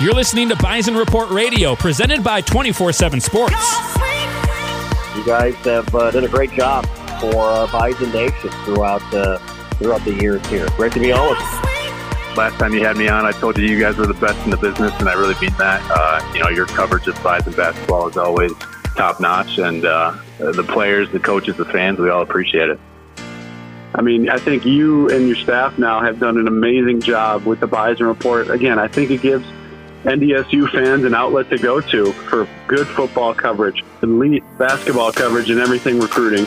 You're listening to Bison Report Radio, presented by 24/7 Sports. You guys have done a great job for Bison Nation throughout the years here. Great to be on with you. Last time you had me on, I told you guys were the best in the business, and I really mean that. Your coverage of Bison basketball is always top-notch, and the players, the coaches, the fans, we all appreciate it. I mean, I think you and your staff now have done an amazing job with the Bison Report. Again, I think it gives NDSU fans an outlet to go to for good football coverage, elite basketball coverage, and everything recruiting.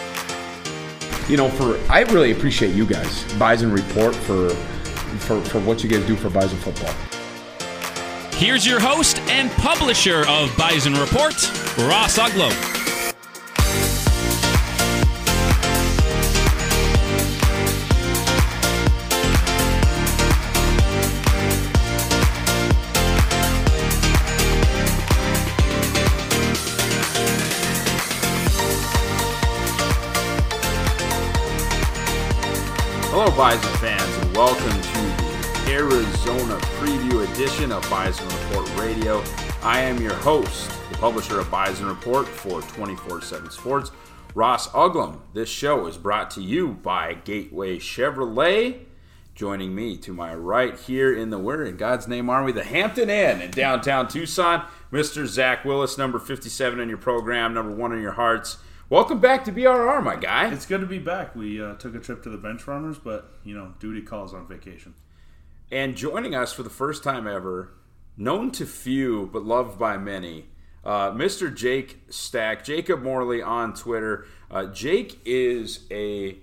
I really appreciate you guys, Bison Report, for what you guys do for Bison football. Here's your host and publisher of Bison Report, Ross Uglum. Hello, Bison fans, and welcome to the Arizona Preview edition of Bison Report Radio. I am your host, the publisher of Bison Report for 24/7 Sports, Ross Uglum. This show is brought to you by Gateway Chevrolet. Joining me to my right here where in God's name are we? The Hampton Inn in downtown Tucson, Mr. Zach Willis, number 57 in your program, number 1 in your hearts. Welcome back to BRR, my guy. It's good to be back. We took a trip to the Bench Runners, but, duty calls on vacation. And joining us for the first time ever, known to few but loved by many, Mr. Jake Stack, Jacob Morley on Twitter. Jake is a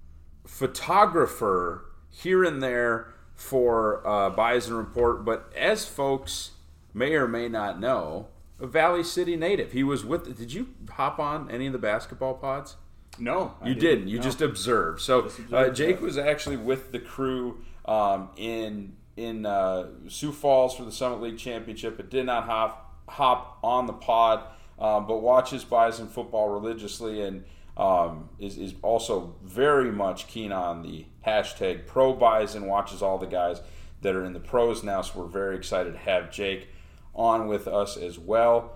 photographer here and there for Bison Report, but as folks may or may not know, a Valley City native. He was with. Did you hop on any of the basketball pods? No, you didn't. You just observed. So Jake was actually with the crew in Sioux Falls for the Summit League Championship. It did not hop on the pod, but watches Bison football religiously and is also very much keen on the hashtag Pro Bison. Watches all the guys that are in the pros now. So we're very excited to have Jake on with us as well.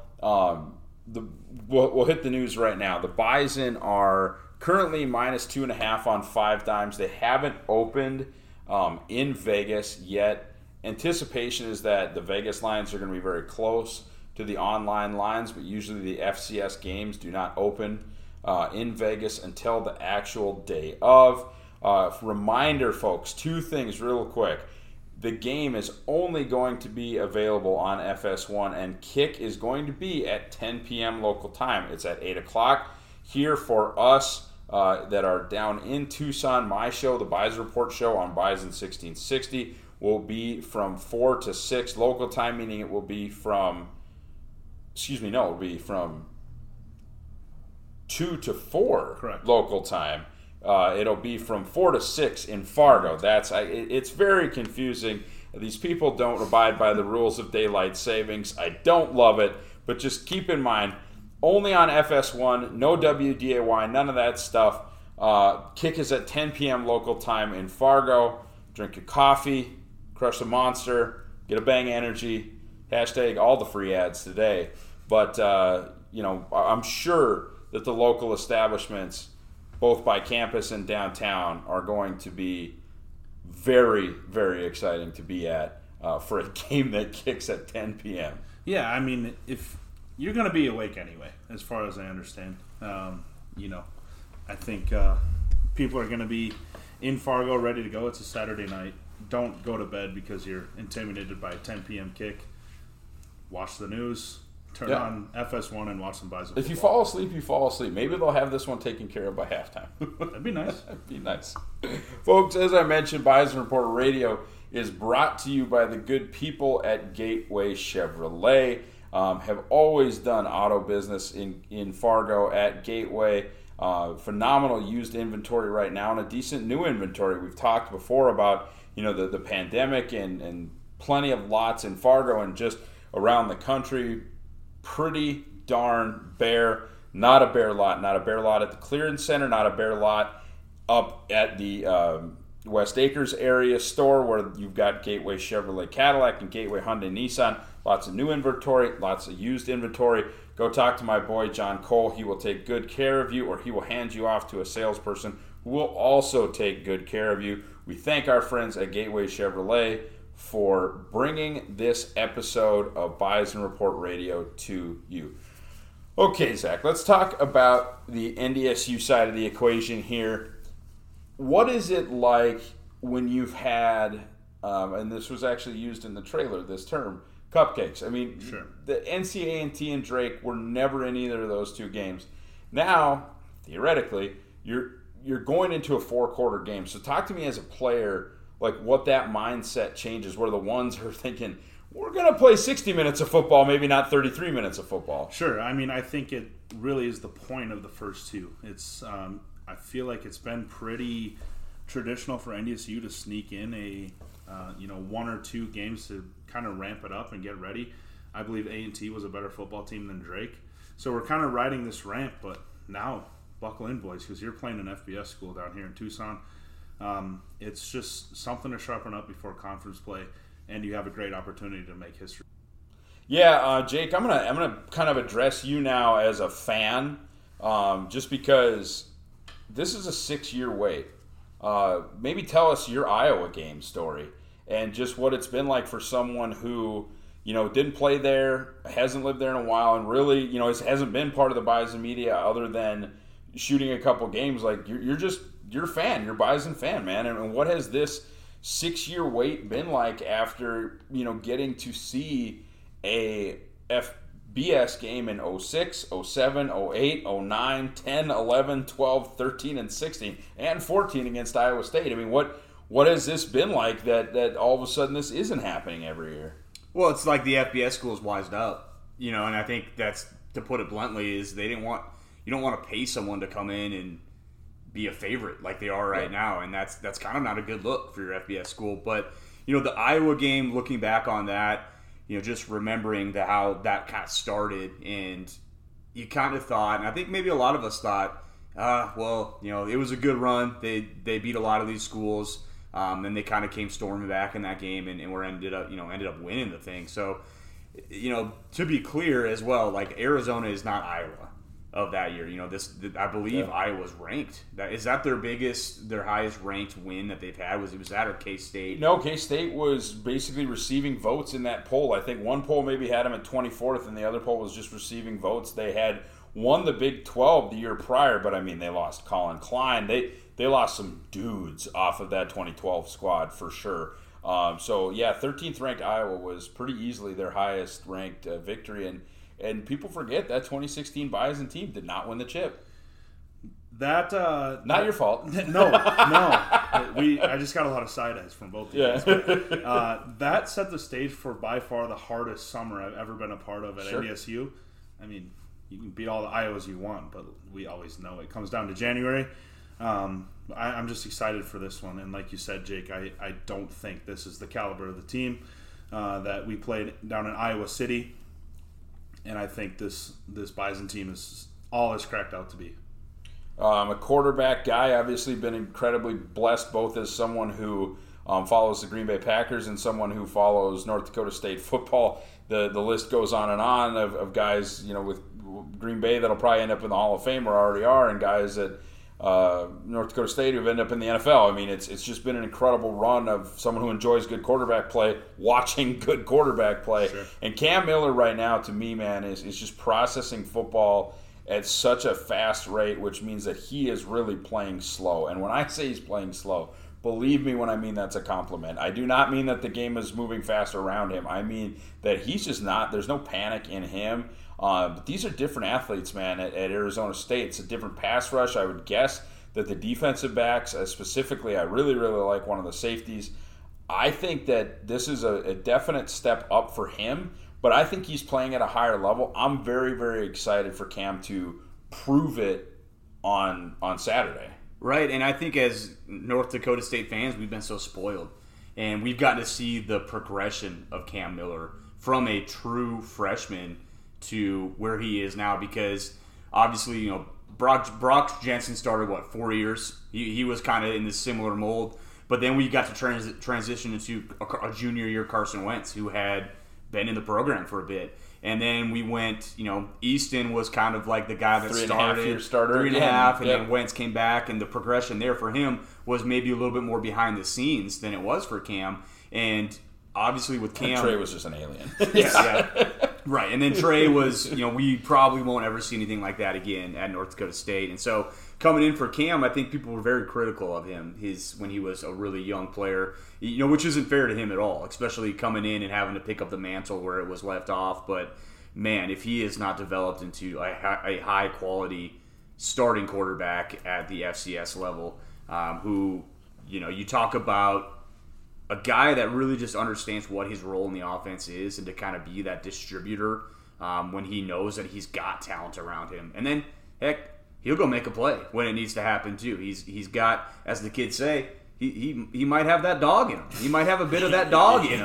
We'll hit the news right now. The Bison are currently minus 2.5 on 5 dimes. They haven't opened in Vegas yet. Anticipation is that the Vegas lines are going to be very close to the online lines, but usually the FCS games do not open in Vegas until the actual day of. Reminder, folks, 2 things real quick. The game is only going to be available on FS1, and kick is going to be at 10 p.m. local time. It's at 8 o'clock. Here for us that are down in Tucson, my show, the Bison Report show on Bison 1660, will be from 4 to 6 local time, meaning it will be from 2 to 4 Correct. Local time. It'll be from 4 to 6 in Fargo. It's very confusing. These people don't abide by the rules of daylight savings. I don't love it, but just keep in mind, only on FS1, no WDAY, none of that stuff. Kick is at 10 p.m. local time in Fargo. Drink your coffee, crush a Monster, get a Bang Energy, hashtag all the free ads today. But, I'm sure that the local establishments, both by campus and downtown, are going to be very, very exciting to be at for a game that kicks at 10 p.m. Yeah, I mean, if you're going to be awake anyway, as far as I understand. I think people are going to be in Fargo ready to go. It's a Saturday night. Don't go to bed because you're intimidated by a 10 p.m. kick. Watch the news. Turn on FS1 and watch some Bison. If you fall asleep, you fall asleep. Maybe they'll have this one taken care of by halftime. That'd be nice. That'd be nice. Folks, as I mentioned, Bison Report Radio is brought to you by the good people at Gateway Chevrolet. Have always done auto business in Fargo at Gateway. Phenomenal used inventory right now and a decent new inventory. We've talked before about the pandemic and plenty of lots in Fargo and just around the country. Pretty darn bare. Not a bare lot. Not a bare lot at the clearance center. Not a bare lot up at the West Acres area store where you've got Gateway Chevrolet Cadillac and Gateway Hyundai Nissan. Lots of new inventory, lots of used inventory. Go talk to my boy John Cole. He will take good care of you, or he will hand you off to a salesperson who will also take good care of you. We thank our friends at Gateway Chevrolet for bringing this episode of Bison Report Radio to you. Okay, Zach, let's talk about the NDSU side of the equation here. What is it like when you've had, and this was actually used in the trailer, this term, cupcakes? I mean, Sure. The NCA&T and Drake were never in either of those two games. Now, theoretically, you're going into a 4-quarter game. So talk to me as a player, like what that mindset changes, where the ones are thinking, we're going to play 60 minutes of football, maybe not 33 minutes of football. Sure. I mean, I think it really is the point of the first two. It's I feel like it's been pretty traditional for NDSU to sneak in a 1 or 2 games to kind of ramp it up and get ready. I believe A&T was a better football team than Drake. So we're kind of riding this ramp, but now buckle in, boys, because you're playing an FBS school down here in Tucson. It's just something to sharpen up before conference play, and you have a great opportunity to make history. Yeah, Jake, I'm gonna kind of address you now as a fan, just because this is a 6-year wait. Maybe tell us your Iowa game story and just what it's been like for someone who, didn't play there, hasn't lived there in a while, and really, hasn't been part of the Bison media other than shooting a couple games. Like you're a fan, you're a Bison fan, man. And what has this 6-year wait been like after, getting to see a FBS game in 06, 07, 08, 09, 10, 11, 12, 13, and 16, and 14 against Iowa State? I mean, what has this been like that all of a sudden this isn't happening every year? Well, it's like the FBS schools wised up, and I think that's, to put it bluntly, is you don't want to pay someone to come in and be a favorite like they are right now, and that's kind of not a good look for your FBS school. But the Iowa game, looking back on that, just remembering how that kind of started, and you kind of thought, and I think maybe a lot of us thought, it was a good run. They beat a lot of these schools. Then they kind of came storming back in that game, and ended up winning the thing. So, to be clear as well, like Arizona is not Iowa of that year. I believe Iowa's ranked. Is that their highest ranked win that they've had? Was that or K-State? No, K-State was basically receiving votes in that poll. I think one poll maybe had them at 24th, and the other poll was just receiving votes. They had won the Big 12 the year prior, but I mean, they lost Colin Klein. They lost some dudes off of that 2012 squad for sure. 13th ranked Iowa was pretty easily their highest ranked victory, and people forget that 2016 Bison team did not win the chip. That not your fault. No. I just got a lot of side eyes from both of you guys. That set the stage for by far the hardest summer I've ever been a part of at NDSU. I mean, you can beat all the Iowas you want, but we always know it comes down to January. I'm just excited for this one, and like you said, Jake, I don't think this is the caliber of the team that we played down in Iowa City, and I think this Bison team is all it's cracked out to be. A quarterback guy, obviously been incredibly blessed both as someone who follows the Green Bay Packers and someone who follows North Dakota State football. The list goes on and on of guys, with Green Bay that'll probably end up in the Hall of Fame or already are, and guys that North Dakota State who've ended up in the NFL. I mean, it's just been an incredible run of someone who enjoys good quarterback play, watching good quarterback play. Sure. And Cam Miller right now, to me, man, is just processing football at such a fast rate, which means that he is really playing slow. And when I say he's playing slow, believe me when I mean that's a compliment. I do not mean that the game is moving fast around him. I mean that he's just not, there's no panic in him. But these are different athletes, man, at Arizona State. It's a different pass rush. I would guess that the defensive backs, specifically, I really, really like one of the safeties. I think that this is a definite step up for him, but I think he's playing at a higher level. I'm very, very excited for Cam to prove it on Saturday. Right, and I think as North Dakota State fans, we've been so spoiled. And we've gotten to see the progression of Cam Miller from a true freshman to where he is now, because obviously, Brock Jensen started, 4 years? He was kind of in this similar mold. But then we got to transition into a junior year Carson Wentz, who had been in the program for a bit. And then we went, Easton was kind of like the guy that started 3.5-year starter, 3.5, and then Wentz came back, and the progression there for him was maybe a little bit more behind the scenes than it was for Cam. And obviously with Cam, and Trey was just an alien. yeah, right. And then Trey was, we probably won't ever see anything like that again at North Dakota State. And so coming in for Cam, I think people were very critical of him when he was a really young player, which isn't fair to him at all, especially coming in and having to pick up the mantle where it was left off. But man, if he is not developed into a high quality starting quarterback at the FCS level, who, you talk about a guy that really just understands what his role in the offense is and to kind of be that distributor when he knows that he's got talent around him. And then, heck, he'll go make a play when it needs to happen too. He's got, as the kids say, he might have that dog in him. He might have a bit of that dog in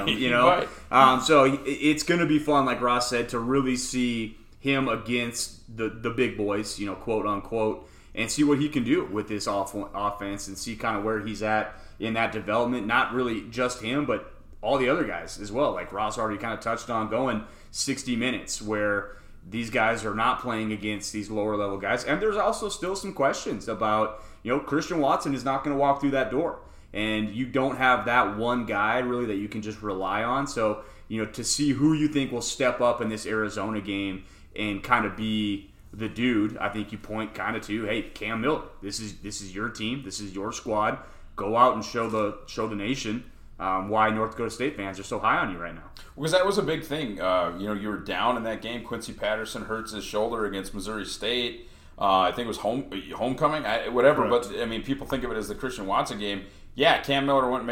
him, So it's going to be fun, like Ross said, to really see him against the big boys, quote unquote, and see what he can do with this offense and see kind of where he's at in that development. Not really just him, but all the other guys as well. Like Ross already kind of touched on, going 60 minutes where these guys are not playing against these lower level guys. And there's also still some questions about, Christian Watson is not going to walk through that door. And you don't have that one guy really that you can just rely on. So, to see who you think will step up in this Arizona game and kind of be the dude, I think you point kind of to, hey, Cam Miller, this is your team, this is your squad. Go out and show the nation why North Dakota State fans are so high on you right now. Because that was a big thing. You were down in that game. Quincy Patterson hurts his shoulder against Missouri State. I think it was homecoming, whatever. Correct. But people think of it as the Christian Watson game. Yeah, Cam Miller went and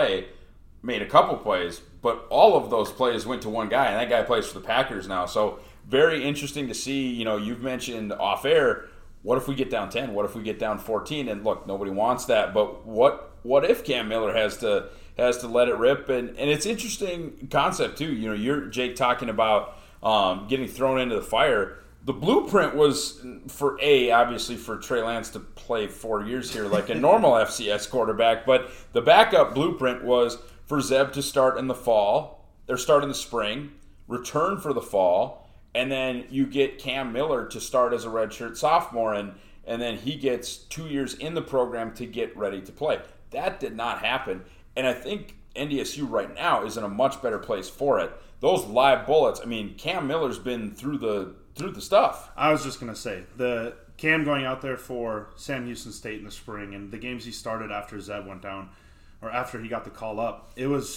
made a couple plays, but all of those plays went to one guy, and that guy plays for the Packers now. So very interesting to see. You've mentioned off air, what if we get down 10? What if we get down 14? And look, nobody wants that, but what if Cam Miller has to let it rip? And it's interesting concept too. You're, Jake, talking about getting thrown into the fire. The blueprint was obviously for Trey Lance to play 4 years here like a normal FCS quarterback, but the backup blueprint was for Zeb to start in the fall, or start in the spring, return for the fall, and then you get Cam Miller to start as a redshirt sophomore, and then he gets 2 years in the program to get ready to play. That did not happen, and I think NDSU right now is in a much better place for it. Those live bullets, Cam Miller's been through the stuff. I was just going to say, the Cam going out there for Sam Houston State in the spring and the games he started after Zeb went down, or after he got the call up,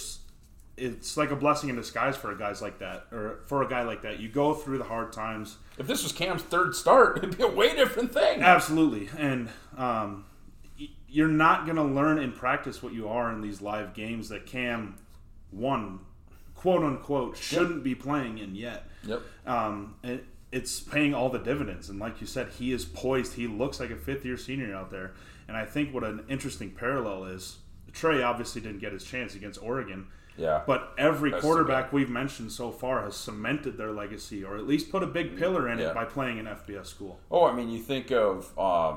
it's like a blessing in disguise for guys like that, or for a guy like that. You go through the hard times. If this was Cam's third start, it'd be a way different thing. Absolutely. And you're not going to learn in practice what you are in these live games that Cam won, quote unquote, shouldn't be playing in yet. Yep. It's paying all the dividends. And like you said, he is poised. He looks like a fifth-year senior out there. And I think what an interesting parallel is, Trey obviously didn't get his chance against Oregon. Yeah. But every quarterback we've mentioned so far has cemented their legacy, or at least put a big pillar in it by playing an FBS school. Oh, you think of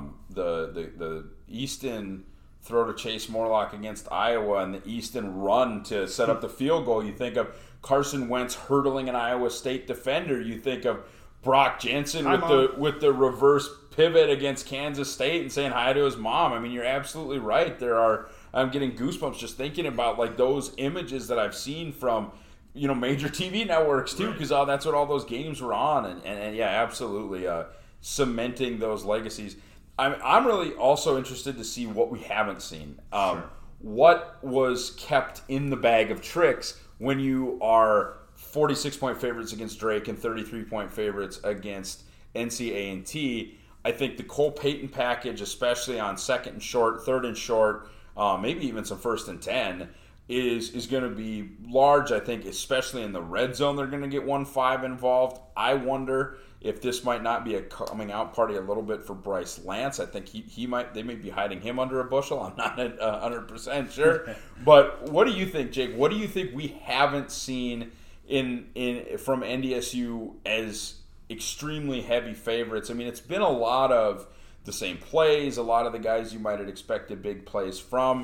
the Easton throw to Chase Morlock against Iowa and the Easton run to set up the field goal. You think of Carson Wentz hurdling an Iowa State defender. You think of Brock Jensen with the reverse pivot against Kansas State and saying hi to his mom. You're absolutely right. I'm getting goosebumps just thinking about like those images that I've seen from major TV networks too, because that's what all those games were on, and yeah, absolutely cementing those legacies. I'm really also interested to see what we haven't seen. Sure. What was kept in the bag of tricks when you are 46-point favorites against Drake and 33-point favorites against NC A&T. I think the Cole Payton package, especially on second and short, third and short, maybe even some first and 10, is going to be large. I think especially in the red zone they're going to get 1-5 involved. I wonder if this might not be a coming out party a little bit for Bryce Lance. I think they may be hiding him under a bushel. I'm not 100% sure. But what do you think, Jake? What do you think we haven't seen from NDSU as extremely heavy favorites? It's been a lot of the same plays, a lot of the guys you might have expected big plays from.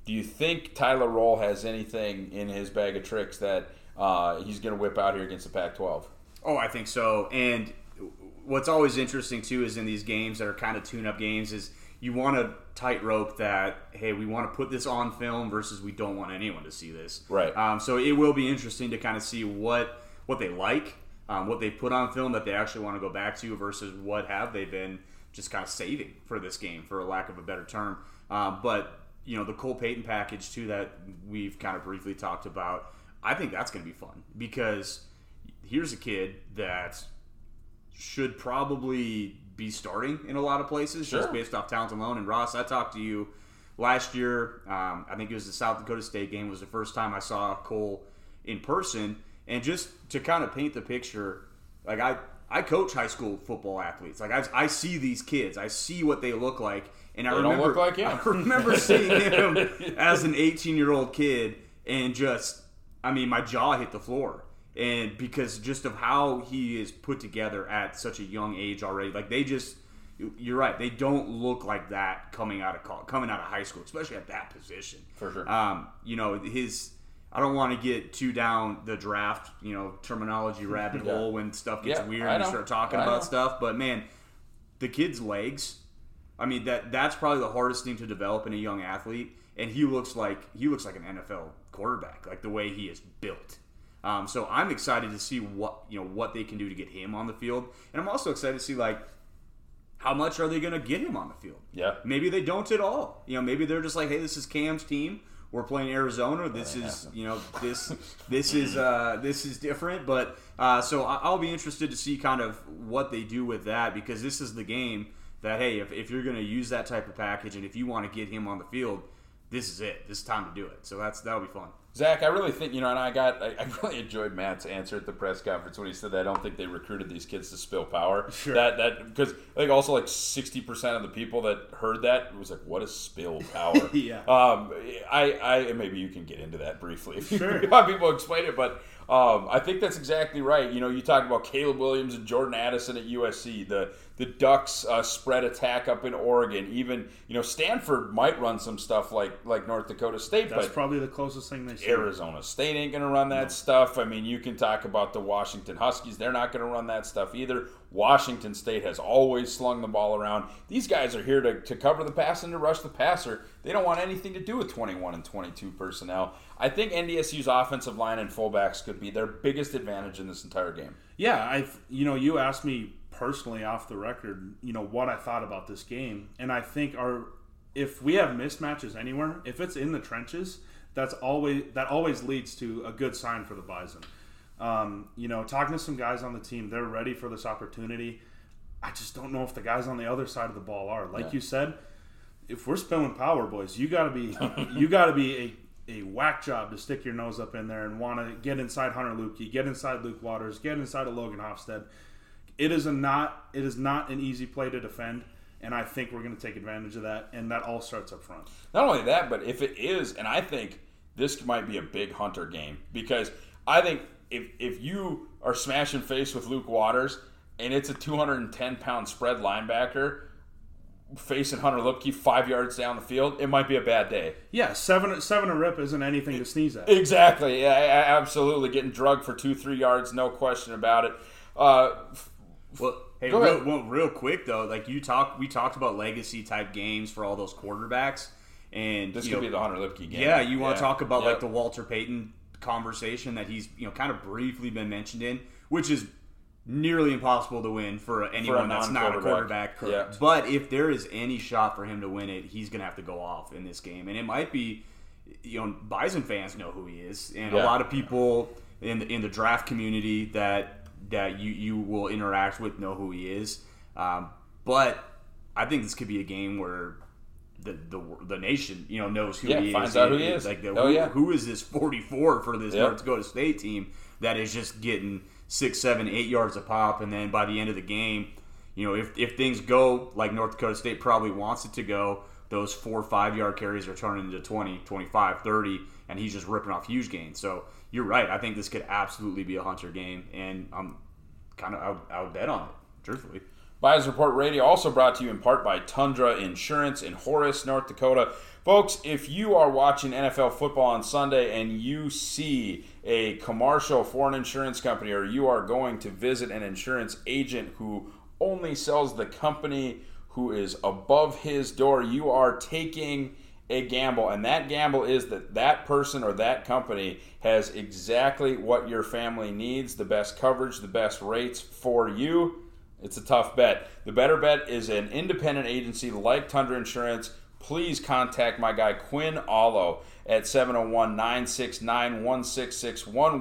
Do you think Tyler Roll has anything in his bag of tricks that he's going to whip out here against the Pac-12? Oh, I think so. And what's always interesting, too, is in these games that are kind of tune-up games is you want to tightrope that, hey, we want to put this on film versus we don't want anyone to see this. Right. So it will be interesting to kind of see what they like, what they put on film that they actually want to go back to versus what have they been just kind of saving for this game, for a lack of a better term. But, the Cole Payton package, too, that we've kind of briefly talked about, I think that's going to be fun because here's a kid that should probably be starting in a lot of places just based off talent alone. And Ross, I talked to you last year. I think it was the South Dakota State game was the first time I saw Cole in person. And just to kind of paint the picture, like I coach high school football athletes. Like I see these kids. I see what they look like. And I remember seeing him as an 18-year-old kid and just, my jaw hit the floor. And because just of how he is put together at such a young age already, like you're right, they don't look like that coming out of high school, especially at that position. For sure. I don't want to get too down the draft, terminology rabbit hole when stuff gets weird and you start talking about stuff. But man, the kid's legs, that's probably the hardest thing to develop in a young athlete. And he looks like an NFL quarterback, like the way he is built. So I'm excited to see what they can do to get him on the field, and I'm also excited to see how much are they going to get him on the field. Yeah, maybe they don't at all. Maybe they're just like, hey, this is Cam's team. We're playing Arizona. This is this is different. But so I'll be interested to see kind of what they do with that because this is the game that hey, if you're going to use that type of package and if you want to get him on the field, this is it. This is time to do it. So that'll be fun. Zach, I really think, and I really enjoyed Matt's answer at the press conference when he said that I don't think they recruited these kids to spill power. Sure. Because also 60% of the people that heard that was like, what is spill power? Yeah. I maybe you can get into that briefly if sure. you want people to explain it, but I think that's exactly right. You talk about Caleb Williams and Jordan Addison at USC, the Ducks spread attack up in Oregon. Even Stanford might run some stuff like North Dakota State. That's but probably the closest thing they see. Arizona State ain't going to run that stuff. You can talk about the Washington Huskies. They're not going to run that stuff either. Washington State has always slung the ball around. These guys are here to cover the pass and to rush the passer. They don't want anything to do with 21 and 22 personnel. I think NDSU's offensive line and fullbacks could be their biggest advantage in this entire game. Yeah, you asked me personally off the record, what I thought about this game, and I think if we have mismatches anywhere, if it's in the trenches, that always leads to a good sign for the Bison. Talking to some guys on the team, they're ready for this opportunity. I just don't know if the guys on the other side of the ball are. Like you said, if we're spilling power, boys, you got to be a whack job to stick your nose up in there and want to get inside Hunter Lukey, get inside Luke Waters, get inside of Logan Hofstad. It is not an easy play to defend, and I think we're going to take advantage of that, and that all starts up front. Not only that, but if it is, and I think this might be a big Hunter game, because I think if you are smashing face with Luke Waters and it's a 210-pound spread linebacker facing Hunter Lupke 5 yards down the field, it might be a bad day. Yeah, seven a rip isn't anything to sneeze at. Exactly. Yeah, absolutely. Getting drugged for 2-3 yards, no question about it. Well, hey, real quick though, we talked about legacy type games for all those quarterbacks, and this could be the Hunter Lupke game. Yeah, you want to talk about the Walter Payton conversation that he's kind of briefly been mentioned in, which is nearly impossible to win for anyone that's not a quarterback. Correct. But if there is any shot for him to win it, he's going to have to go off in this game, and it might be, Bison fans know who he is, and a lot of people in the draft community that you will interact with know who he is. But I think this could be a game where the nation knows who he is. Finds out who he is. Who is this 44 for this North Dakota State team that is just getting 6, 7, 8 yards a pop, and then by the end of the game, if things go like North Dakota State probably wants it to go, those 4 or 5 yard carries are turning into 20, 25, 30, and he's just ripping off huge gains. So you're right. I think this could absolutely be a Hunter game, and I would bet on it, truthfully. Bison Report Radio also brought to you in part by Tundra Insurance in Horace, North Dakota. Folks, if you are watching NFL football on Sunday and you see a commercial for an insurance company, or you are going to visit an insurance agent who only sells the company who is above his door, you are taking a gamble. And that gamble is that that person or that company has exactly what your family needs, the best coverage, the best rates for you. It's a tough bet. The better bet is an independent agency like Tundra Insurance. Please contact my guy Quinn Allo at 701-969-1661.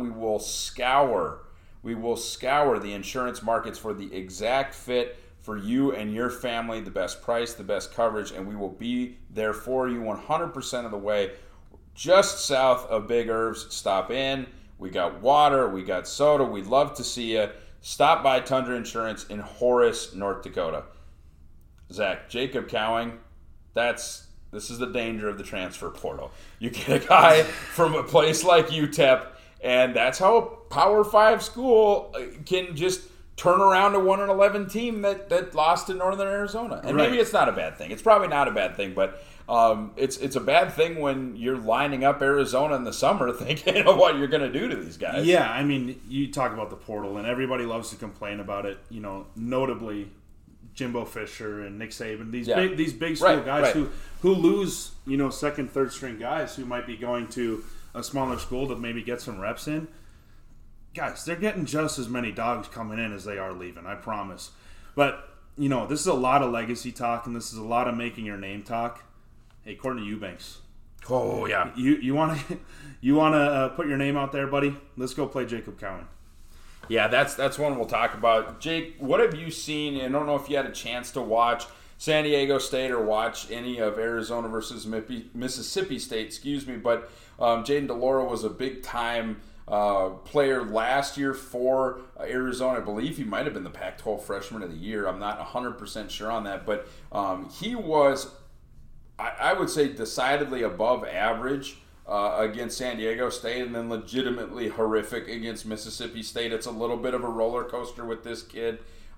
We will scour the insurance markets for the exact fit for you and your family, the best price, the best coverage, and we will be there for you 100% of the way. Just south of Big Irv's, stop in. We got water, we got soda. We'd love to see you. Stop by Tundra Insurance in Horace, North Dakota. Zach, Jacob Cowing, this is the danger of the transfer portal. You get a guy from a place like UTEP, and that's how a Power 5 school can just turn around a 1-11 team that lost to Northern Arizona. And maybe it's not a bad thing. It's probably not a bad thing, but it's a bad thing when you're lining up Arizona in the summer thinking of what you're going to do to these guys. Yeah, I mean, you talk about the portal, and everybody loves to complain about it. You know, notably Jimbo Fisher and Nick Saban, these big school guys who lose, you know, second, third string guys who might be going to a smaller school to maybe get some reps in. Guys, they're getting just as many dogs coming in as they are leaving, I promise. But, you know, this is a lot of legacy talk, and this is a lot of making your name talk. Hey, Courtney Eubanks. Oh, yeah. You want to put your name out there, buddy? Let's go play Jacob Cowing. Yeah, that's one we'll talk about. Jake, what have you seen? I don't know if you had a chance to watch San Diego State or watch any of Arizona versus Mississippi State, but Jaden DeLauro was a big-time player last year for Arizona. I believe he might have been the Pac-12 Freshman of the Year. I'm not 100% sure on that, but he was, I would say, decidedly above average against San Diego State, and then legitimately horrific against Mississippi State. It's a little bit of a roller coaster with this kid.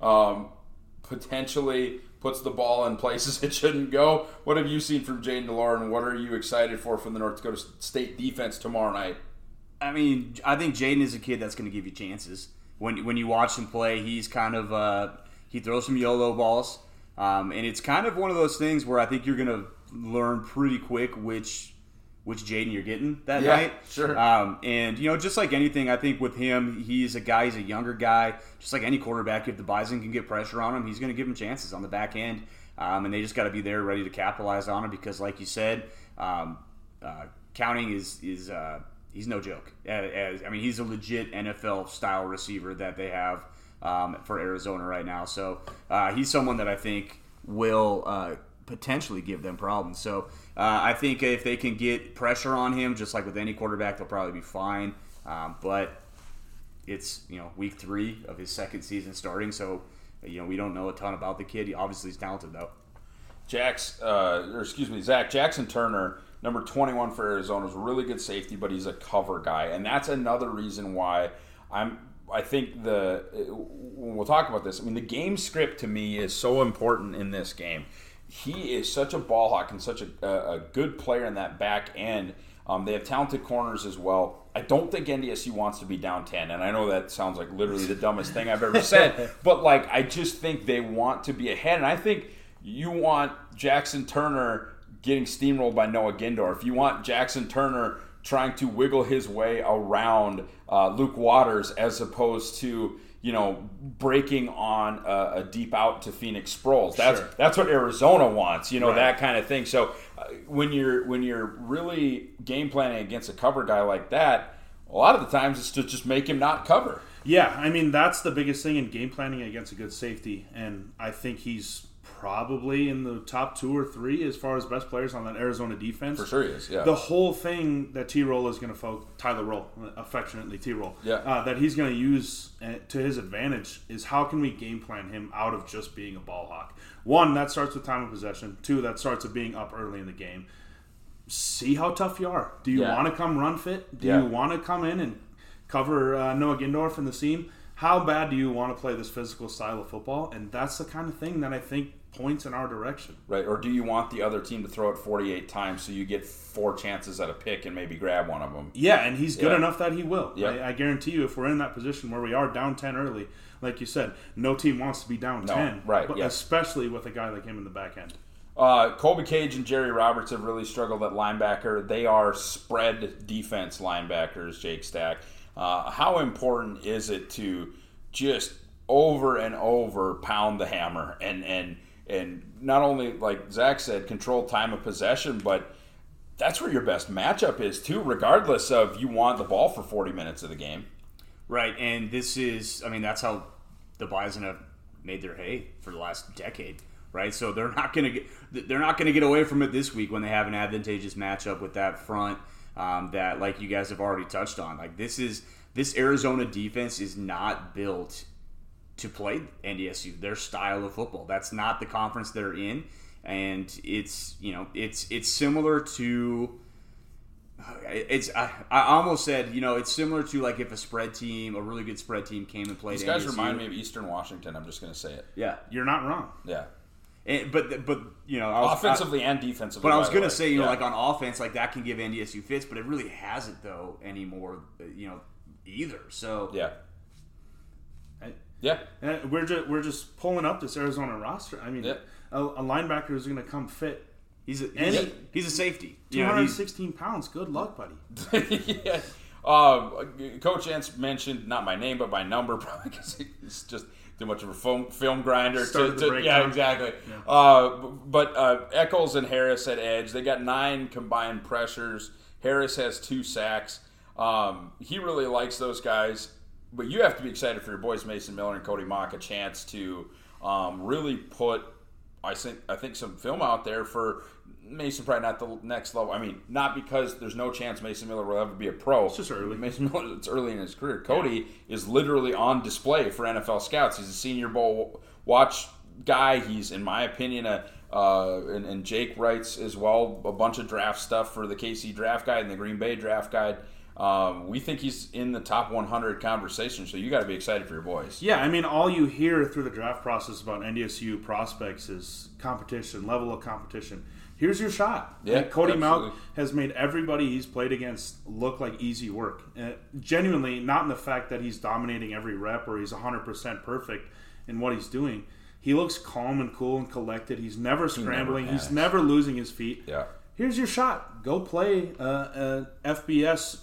Potentially puts the ball in places it shouldn't go. What have you seen from Jaden DeLauro, and what are you excited for from the North Dakota State defense tomorrow night? I mean, I think Jaden is a kid that's going to give you chances. When you watch him play, he's kind of he throws some YOLO balls, and it's kind of one of those things where I think you're going to learn pretty quick which Jaden you're getting that night. Sure. And, you know, just like anything, I think with him, he's a younger guy. Just like any quarterback, if the Bison can get pressure on him, he's going to give him chances on the back end. And they just got to be there ready to capitalize on him because, like you said, Counting is he's no joke. I mean, he's a legit NFL-style receiver that they have for Arizona right now. So he's someone that I think will potentially give them problems. So I think if they can get pressure on him, just like with any quarterback, they'll probably be fine. But it's, you know, week 3 of his second season starting, so, you know, we don't know a ton about the kid. He obviously is talented, though. Zach Jackson Turner, number 21 for Arizona, is a really good safety, but he's a cover guy, and that's another reason why I think we'll talk about this. I mean, the game script to me is so important in this game. He is such a ball hawk and such a good player in that back end. They have talented corners as well. I don't think NDSU wants to be down 10, and I know that sounds like literally the dumbest thing I've ever said, but like I just think they want to be ahead, and I think you want Jackson Turner getting steamrolled by Noah Gindorf. You want Jackson Turner trying to wiggle his way around Luke Waters as opposed to, you know, breaking on a deep out to Phoenix Sproles. That's what Arizona wants, you know, that kind of thing. So when you're really game planning against a cover guy like that, a lot of the times it's to just make him not cover. Yeah, I mean, that's the biggest thing in game planning against a good safety, and I think he's probably in the top 2 or 3 as far as best players on that Arizona defense. For sure he is, yeah. The whole thing that T-Roll is going to Tyler Roll, affectionately T-Roll, that he's going to use to his advantage is how can we game plan him out of just being a ball hawk. 1, that starts with time of possession. 2, that starts with being up early in the game. See how tough you are. Do you want to come run fit? Do you want to come in and cover Noah Gindorf in the seam? how bad do you want to play this physical style of football? And that's the kind of thing that I think points in our direction. Right, or do you want the other team to throw it 48 times so you get 4 chances at a pick and maybe grab one of them? Yeah, and he's good enough that he will. Yeah. I guarantee you, if we're in that position where we are down 10 early, like you said, no team wants to be down 10. Right, but especially with a guy like him in the back end. Colby Cage and Jerry Roberts have really struggled at linebacker. They are spread defense linebackers, Jake Stack. How important is it to just over and over pound the hammer and not only, like Zach said, control time of possession, but that's where your best matchup is too, regardless of you want the ball for 40 minutes of the game. Right, and that's how the Bison have made their hay for the last decade. Right, so they're not going to get away from it this week when they have an advantageous matchup with that front that, like you guys have already touched on. Like this Arizona defense is not built to play NDSU, their style of football. That's not the conference they're in, and it's similar to. I almost said, it's similar to like if a really good spread team came and played. These guys NDSU. remind me of Eastern Washington. I'm just going to say it. Yeah, you're not wrong. Yeah. But offensively and defensively. But I was gonna say, like on offense, like that can give NDSU fits, but it really hasn't though anymore. Either. So And we're just pulling up this Arizona roster. I mean, a linebacker who's going to come fit. He's a safety. 216 pounds. Good luck, buddy. Yeah. Coach Entz mentioned not my name but my number, probably because he's just too much of a film grinder. Yeah, exactly. Yeah. But Eccles and Harris at edge. They got 9 combined pressures. Harris has 2 sacks. He really likes those guys. But you have to be excited for your boys Mason Miller and Cody Mock a chance to really put, I think, some film out there for Mason. Probably not the next level. I mean, not because there's no chance Mason Miller will ever be a pro. It's just early. Mason Miller, it's early in his career. Cody is literally on display for NFL scouts. He's a Senior Bowl watch guy. He's, in my opinion, and Jake writes as well a bunch of draft stuff for the KC Draft Guide and the Green Bay Draft Guide. We think he's in the top 100 conversation, so you got to be excited for your boys. Yeah, I mean, all you hear through the draft process about NDSU prospects is competition, level of competition. Here's your shot. Yeah, Cody Mock has made everybody he's played against look like easy work. Genuinely, not in the fact that he's dominating every rep or he's 100% perfect in what he's doing. He looks calm and cool and collected. He's never scrambling. He's never losing his feet. Yeah. Here's your shot. Go play FBS,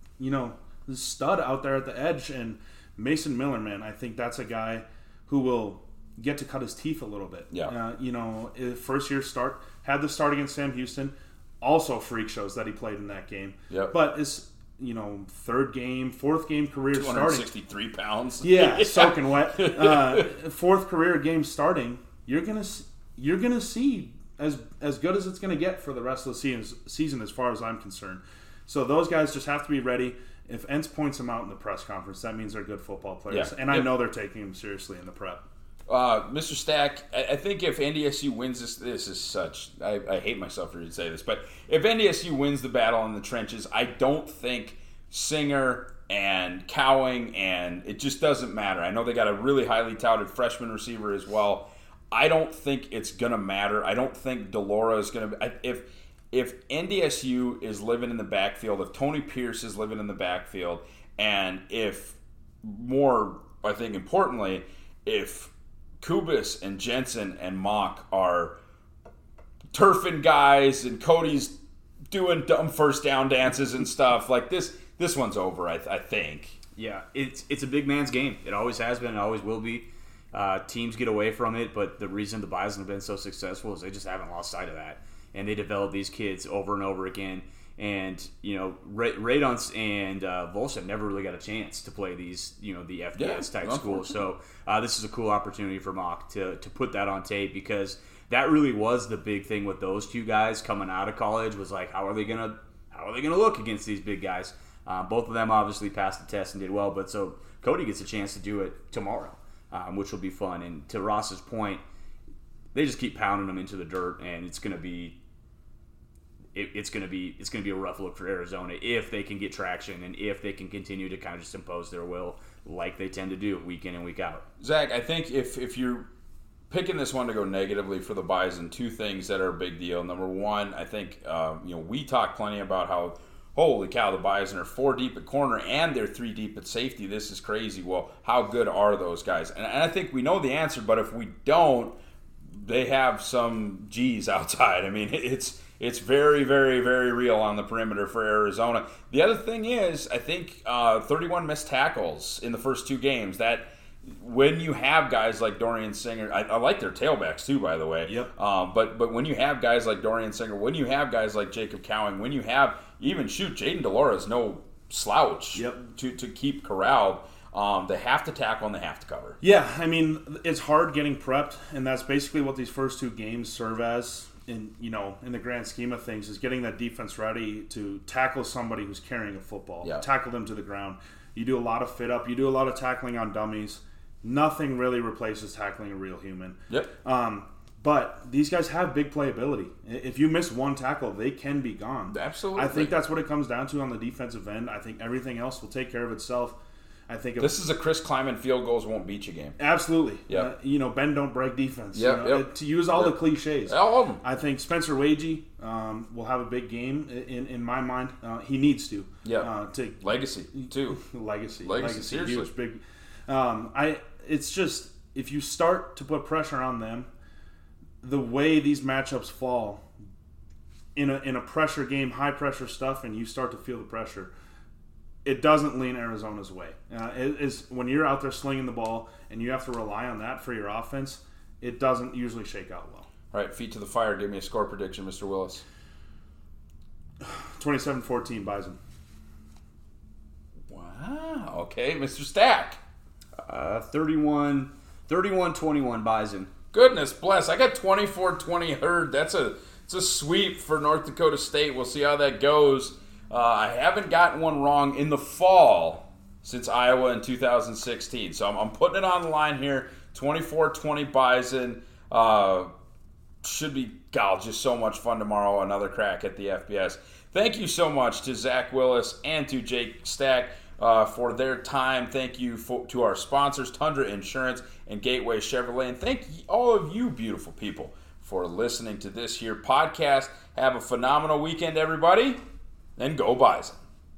stud out there at the edge. And Mason Miller, man, I think that's a guy who will get to cut his teeth a little bit. Yeah. First year start, had the start against Sam Houston. Also freak shows that he played in that game. Yeah. But it's, fourth game career 263 starting. pounds. Yeah, soaking wet. Fourth career game starting. You're gonna see as good as it's gonna get for the rest of the season as far as I'm concerned. So those guys just have to be ready. If Entz points them out in the press conference, that means they're good football players. Yeah. And I know they're taking them seriously in the prep. Mr. Stack, I think if NDSU wins this is such, I hate myself for you to say this, but if NDSU wins the battle in the trenches, I don't think Singer and Cowing, and it just doesn't matter. I know they got a really highly touted freshman receiver as well. I don't think it's going to matter. I don't think Delora is going to – if NDSU is living in the backfield, if Tony Pierce is living in the backfield, and if more, I think importantly, if Kubis and Jensen and Mock are turfing guys and Cody's doing dumb first down dances and stuff, like this one's over, I think. Yeah, it's a big man's game. It always has been. It always will be. Teams get away from it, but the reason the Bison have been so successful is they just haven't lost sight of that. And they develop these kids over and over again. And, Radonce and Volson never really got a chance to play these, the FBS-type schools. So this is a cool opportunity for Mock to put that on tape, because that really was the big thing with those two guys coming out of college, was like, how are they gonna look against these big guys? Both of them obviously passed the test and did well, but so Cody gets a chance to do it tomorrow, which will be fun. And to Ross's point, they just keep pounding them into the dirt, and it's going to be it's going to be a rough look for Arizona if they can get traction and if they can continue to kind of just impose their will like they tend to do week in and week out. Zach, I think if you're picking this one to go negatively for the Bison, two things that are a big deal. Number one, I think we talk plenty about how, holy cow, the Bison are 4 deep at corner and they're 3 deep at safety. This is crazy. Well, how good are those guys? And I think we know the answer, but if we don't, they have some G's outside. I mean, it's very, very, very real on the perimeter for Arizona. The other thing is, I think 31 missed tackles in the first 2 games. That when you have guys like Dorian Singer, I like their tailbacks too, by the way. Yep. But when you have guys like Dorian Singer, when you have guys like Jacob Cowing, when you have Jaden Delora is no slouch. Yep. to keep corralled. They have to tackle and they have to cover. Yeah, I mean, it's hard getting prepped, and that's basically what these first 2 games serve as. In the grand scheme of things, is getting that defense ready to tackle somebody who's carrying a football, tackle them to the ground. You do a lot of fit up, you do a lot of tackling on dummies. Nothing really replaces tackling a real human. Yep. But these guys have big playability. If you miss one tackle, they can be gone. Absolutely. I think that's what it comes down to on the defensive end. I think everything else will take care of itself. I think this is a Chris Kleiman field goals won't beat you game. Absolutely. Yep. Bend don't break defense. Yep. To use all the cliches. All of them. I think Spencer Wagee will have a big game in my mind. He needs to. Yeah. Legacy too. Legacy. Seriously. Huge, big. It's just if you start to put pressure on them, the way these matchups fall in a pressure game, high pressure stuff, and you start to feel the pressure. It doesn't lean Arizona's way. It is when you're out there slinging the ball and you have to rely on that for your offense, it doesn't usually shake out well. All right, feet to the fire. Give me a score prediction, Mr. Willis. 27-14 Bison. Wow. Okay, Mr. Stack. 31-21 Bison. Goodness bless. I got 24-20 Herd. It's a sweep for North Dakota State. We'll see how that goes. I haven't gotten one wrong in the fall since Iowa in 2016. So I'm putting it on the line here. 24-20 Bison. Should be, just so much fun tomorrow. Another crack at the FBS. Thank you so much to Zach Willis and to Jake Stack for their time. Thank you to our sponsors, Tundra Insurance and Gateway Chevrolet. And thank all of you beautiful people for listening to this here podcast. Have a phenomenal weekend, everybody. And go Bison.